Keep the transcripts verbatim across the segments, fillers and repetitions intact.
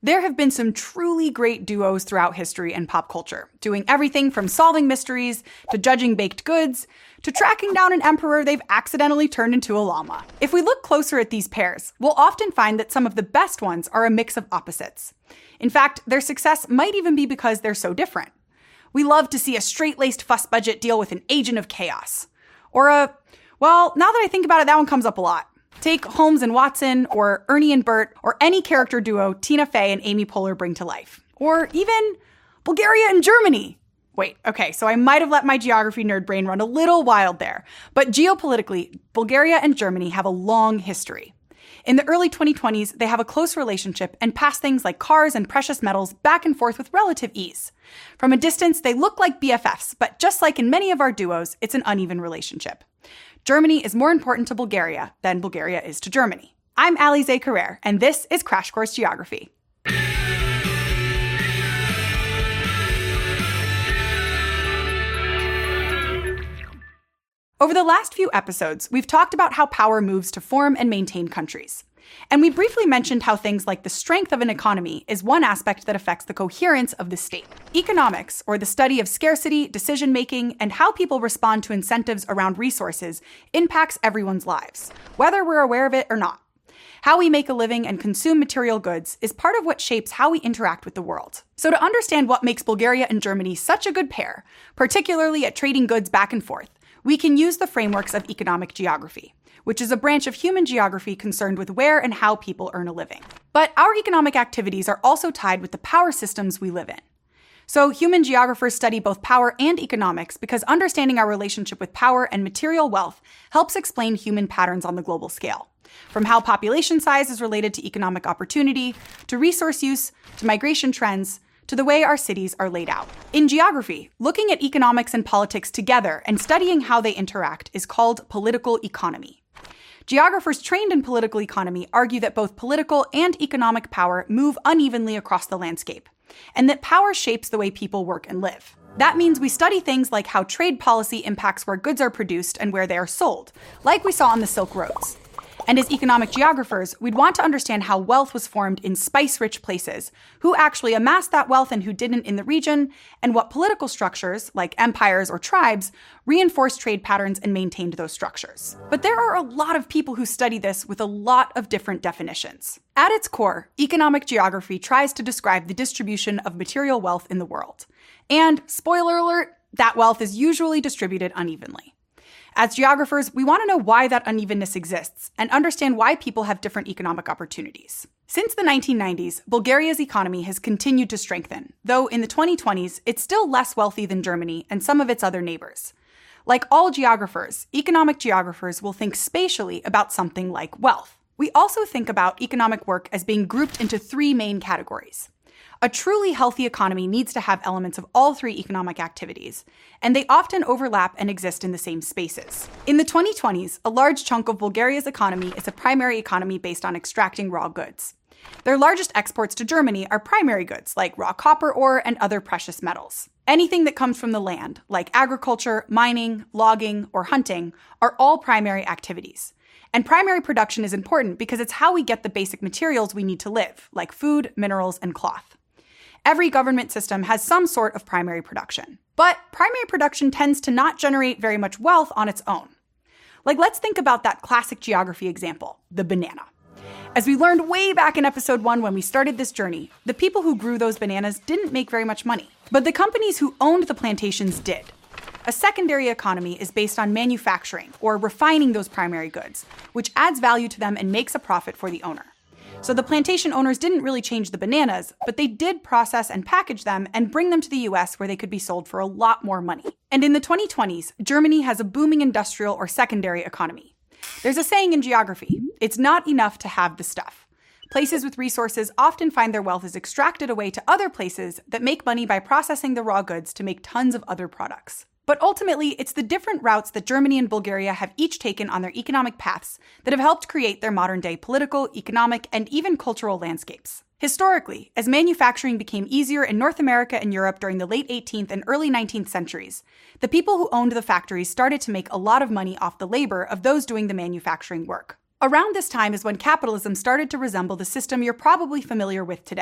There have been some truly great duos throughout history and pop culture, doing everything from solving mysteries, to judging baked goods, to tracking down an emperor they've accidentally turned into a llama. If we look closer at these pairs, we'll often find that some of the best ones are a mix of opposites. In fact, their success might even be because they're so different. We love to see a straight-laced fuss budget deal with an agent of chaos. Or a, well, now that I think about it, that one comes up a lot. Take Holmes and Watson, or Ernie and Bert, or any character duo Tina Fey and Amy Poehler bring to life. Or even Bulgaria and Germany. Wait, okay, so I might have let my geography nerd brain run a little wild there. But geopolitically, Bulgaria and Germany have a long history. In the early twenty twenties, they have a close relationship and pass things like cars and precious metals back and forth with relative ease. From a distance, they look like B F Fs, but just like in many of our duos, it's an uneven relationship. Germany is more important to Bulgaria than Bulgaria is to Germany. I'm Alize Carrere, and this is Crash Course Geography. Over the last few episodes, we've talked about how power moves to form and maintain countries. And we briefly mentioned how things like the strength of an economy is one aspect that affects the coherence of the state. Economics, or the study of scarcity, decision-making, and how people respond to incentives around resources, impacts everyone's lives, whether we're aware of it or not. How we make a living and consume material goods is part of what shapes how we interact with the world. So to understand what makes Bulgaria and Germany such a good pair, particularly at trading goods back and forth, we can use the frameworks of economic geography, which is a branch of human geography concerned with where and how people earn a living. But our economic activities are also tied with the power systems we live in. So human geographers study both power and economics because understanding our relationship with power and material wealth helps explain human patterns on the global scale. From how population size is related to economic opportunity, to resource use, to migration trends, to the way our cities are laid out. In geography, looking at economics and politics together and studying how they interact is called political economy. Geographers trained in political economy argue that both political and economic power move unevenly across the landscape, and that power shapes the way people work and live. That means we study things like how trade policy impacts where goods are produced and where they are sold, like we saw on the Silk Roads. And as economic geographers, we'd want to understand how wealth was formed in spice-rich places, who actually amassed that wealth and who didn't in the region, and what political structures, like empires or tribes, reinforced trade patterns and maintained those structures. But there are a lot of people who study this with a lot of different definitions. At its core, economic geography tries to describe the distribution of material wealth in the world. And, spoiler alert, that wealth is usually distributed unevenly. As geographers, we want to know why that unevenness exists and understand why people have different economic opportunities. Since the nineteen nineties, Bulgaria's economy has continued to strengthen, though in the twenty twenties, it's still less wealthy than Germany and some of its other neighbors. Like all geographers, economic geographers will think spatially about something like wealth. We also think about economic work as being grouped into three main categories. A truly healthy economy needs to have elements of all three economic activities, and they often overlap and exist in the same spaces. In the twenty twenties, a large chunk of Bulgaria's economy is a primary economy based on extracting raw goods. Their largest exports to Germany are primary goods like raw copper ore and other precious metals. Anything that comes from the land, like agriculture, mining, logging, or hunting, are all primary activities. And primary production is important because it's how we get the basic materials we need to live, like food, minerals, and cloth. Every government system has some sort of primary production. But primary production tends to not generate very much wealth on its own. Like, let's think about that classic geography example, the banana. As we learned way back in episode one when we started this journey, the people who grew those bananas didn't make very much money. But the companies who owned the plantations did. A secondary economy is based on manufacturing, or refining those primary goods, which adds value to them and makes a profit for the owner. So the plantation owners didn't really change the bananas, but they did process and package them and bring them to the U S where they could be sold for a lot more money. And in the twenty twenties, Germany has a booming industrial or secondary economy. There's a saying in geography, it's not enough to have the stuff. Places with resources often find their wealth is extracted away to other places that make money by processing the raw goods to make tons of other products. But ultimately, it's the different routes that Germany and Bulgaria have each taken on their economic paths that have helped create their modern-day political, economic, and even cultural landscapes. Historically, as manufacturing became easier in North America and Europe during the late eighteenth and early nineteenth centuries, the people who owned the factories started to make a lot of money off the labor of those doing the manufacturing work. Around this time is when capitalism started to resemble the system you're probably familiar with today.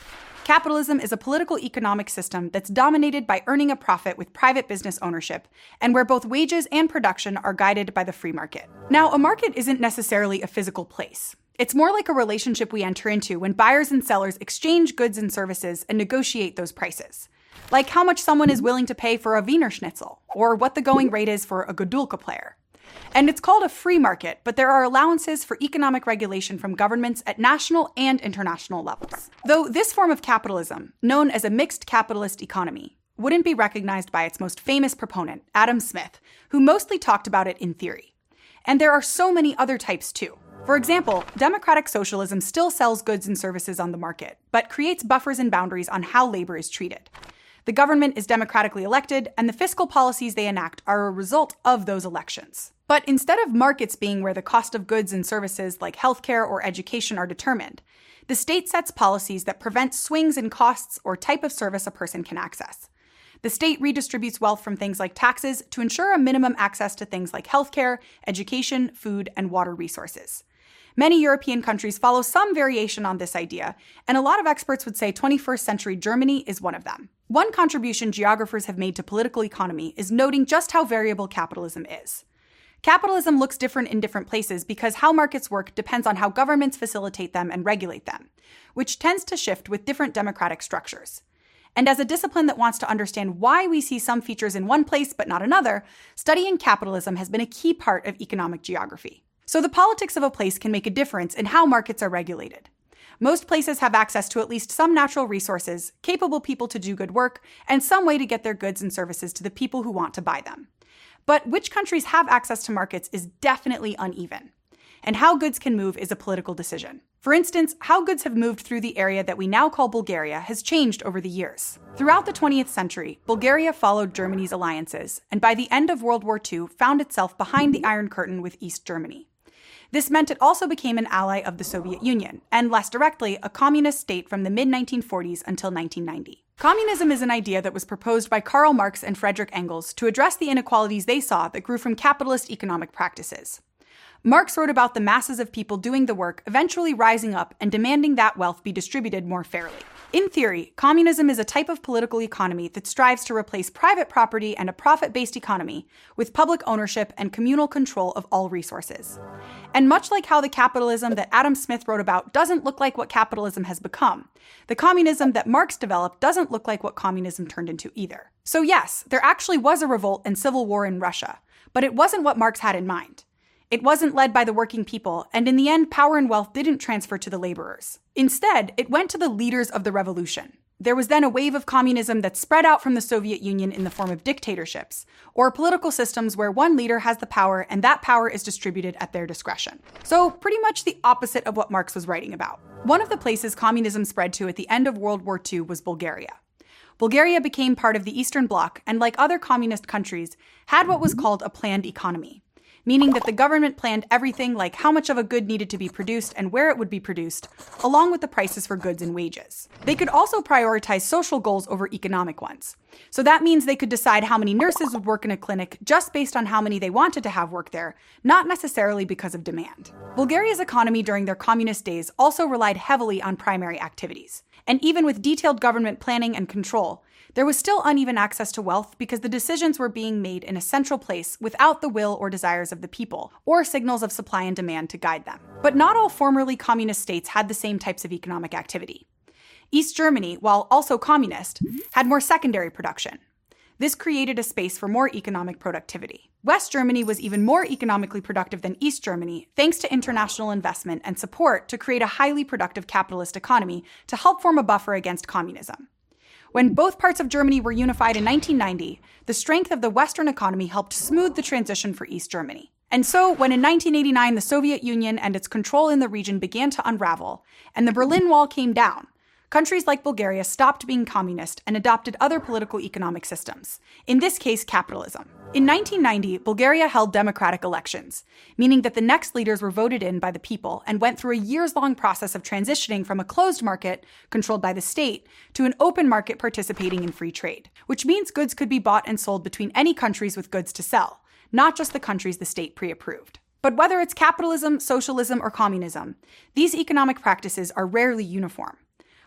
Capitalism is a political economic system that's dominated by earning a profit with private business ownership, and where both wages and production are guided by the free market. Now, a market isn't necessarily a physical place. It's more like a relationship we enter into when buyers and sellers exchange goods and services and negotiate those prices. Like how much someone is willing to pay for a Wiener Schnitzel, or what the going rate is for a Godulka player. And it's called a free market, but there are allowances for economic regulation from governments at national and international levels. Though this form of capitalism, known as a mixed capitalist economy, wouldn't be recognized by its most famous proponent, Adam Smith, who mostly talked about it in theory. And there are so many other types too. For example, democratic socialism still sells goods and services on the market, but creates buffers and boundaries on how labor is treated. The government is democratically elected, and the fiscal policies they enact are a result of those elections. But instead of markets being where the cost of goods and services like healthcare or education are determined, the state sets policies that prevent swings in costs or type of service a person can access. The state redistributes wealth from things like taxes to ensure a minimum access to things like healthcare, education, food, and water resources. Many European countries follow some variation on this idea, and a lot of experts would say twenty-first century Germany is one of them. One contribution geographers have made to political economy is noting just how variable capitalism is. Capitalism looks different in different places because how markets work depends on how governments facilitate them and regulate them, which tends to shift with different democratic structures. And as a discipline that wants to understand why we see some features in one place but not another, studying capitalism has been a key part of economic geography. So the politics of a place can make a difference in how markets are regulated. Most places have access to at least some natural resources, capable people to do good work, and some way to get their goods and services to the people who want to buy them. But which countries have access to markets is definitely uneven. And how goods can move is a political decision. For instance, how goods have moved through the area that we now call Bulgaria has changed over the years. Throughout the twentieth century, Bulgaria followed Germany's alliances, and by the end of World War Two, found itself behind the Iron Curtain with East Germany. This meant it also became an ally of the Soviet Union, and less directly, a communist state from the mid nineteen forties until nineteen ninety. Communism is an idea that was proposed by Karl Marx and Friedrich Engels to address the inequalities they saw that grew from capitalist economic practices. Marx wrote about the masses of people doing the work, eventually rising up and demanding that wealth be distributed more fairly. In theory, communism is a type of political economy that strives to replace private property and a profit-based economy with public ownership and communal control of all resources. And much like how the capitalism that Adam Smith wrote about doesn't look like what capitalism has become, the communism that Marx developed doesn't look like what communism turned into either. So yes, there actually was a revolt and civil war in Russia, but it wasn't what Marx had in mind. It wasn't led by the working people, and in the end, power and wealth didn't transfer to the laborers. Instead, it went to the leaders of the revolution. There was then a wave of communism that spread out from the Soviet Union in the form of dictatorships, or political systems where one leader has the power and that power is distributed at their discretion. So pretty much the opposite of what Marx was writing about. One of the places communism spread to at the end of World War Two was Bulgaria. Bulgaria became part of the Eastern Bloc and, like other communist countries, had what was called a planned economy, meaning that the government planned everything like how much of a good needed to be produced and where it would be produced, along with the prices for goods and wages. They could also prioritize social goals over economic ones. So that means they could decide how many nurses would work in a clinic just based on how many they wanted to have work there, not necessarily because of demand. Bulgaria's economy during their communist days also relied heavily on primary activities. And even with detailed government planning and control, there was still uneven access to wealth because the decisions were being made in a central place without the will or desires of the people, or signals of supply and demand to guide them. But not all formerly communist states had the same types of economic activity. East Germany, while also communist, had more secondary production. This created a space for more economic productivity. West Germany was even more economically productive than East Germany, thanks to international investment and support to create a highly productive capitalist economy to help form a buffer against communism. When both parts of Germany were unified in nineteen ninety, the strength of the Western economy helped smooth the transition for East Germany. And so, when in nineteen eighty-nine the Soviet Union and its control in the region began to unravel, and the Berlin Wall came down, countries like Bulgaria stopped being communist and adopted other political economic systems, in this case capitalism. In nineteen ninety, Bulgaria held democratic elections, meaning that the next leaders were voted in by the people and went through a years-long process of transitioning from a closed market, controlled by the state, to an open market participating in free trade, which means goods could be bought and sold between any countries with goods to sell, not just the countries the state pre-approved. But whether it's capitalism, socialism, or communism, these economic practices are rarely uniform.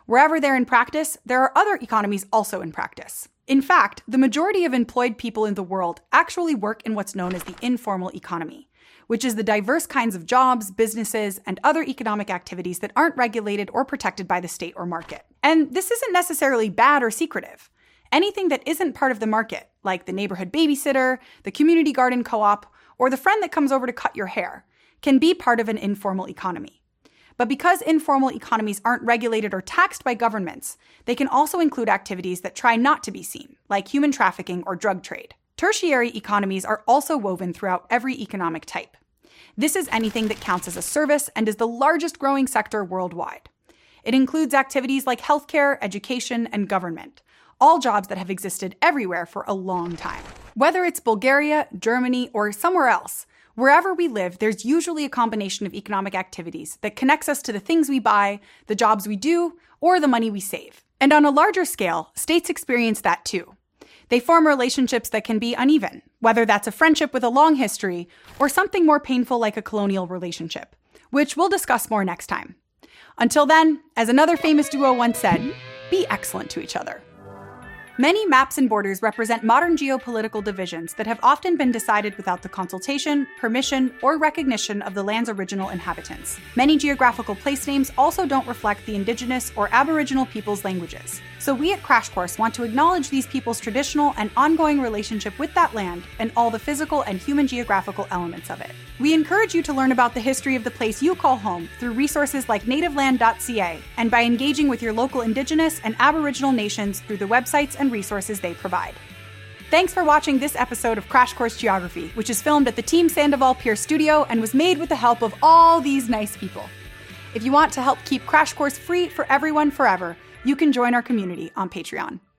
Wherever they're in practice, there are other economies also in practice. In fact, the majority of employed people in the world actually work in what's known as the informal economy, which is the diverse kinds of jobs, businesses, and other economic activities that aren't regulated or protected by the state or market. And this isn't necessarily bad or secretive. Anything that isn't part of the market, like the neighborhood babysitter, the community garden co-op, or the friend that comes over to cut your hair, can be part of an informal economy. But because informal economies aren't regulated or taxed by governments, they can also include activities that try not to be seen, like human trafficking or drug trade. Tertiary economies are also woven throughout every economic type. This is anything that counts as a service and is the largest growing sector worldwide. It includes activities like healthcare, education, and government, all jobs that have existed everywhere for a long time. Whether it's Bulgaria, Germany, or somewhere else, wherever we live, there's usually a combination of economic activities that connects us to the things we buy, the jobs we do, or the money we save. And on a larger scale, states experience that too. They form relationships that can be uneven, whether that's a friendship with a long history or something more painful like a colonial relationship, which we'll discuss more next time. Until then, as another famous duo once said, be excellent to each other. Many maps and borders represent modern geopolitical divisions that have often been decided without the consultation, permission, or recognition of the land's original inhabitants. Many geographical place names also don't reflect the indigenous or aboriginal people's languages. So we at Crash Course want to acknowledge these people's traditional and ongoing relationship with that land and all the physical and human geographical elements of it. We encourage you to learn about the history of the place you call home through resources like native land dot c a and by engaging with your local indigenous and aboriginal nations through the websites and resources they provide. Thanks for watching this episode of Crash Course Geography, which is filmed at the Team Sandoval Pier studio and was made with the help of all these nice people. If you want to help keep Crash Course free for everyone forever, you can join our community on Patreon.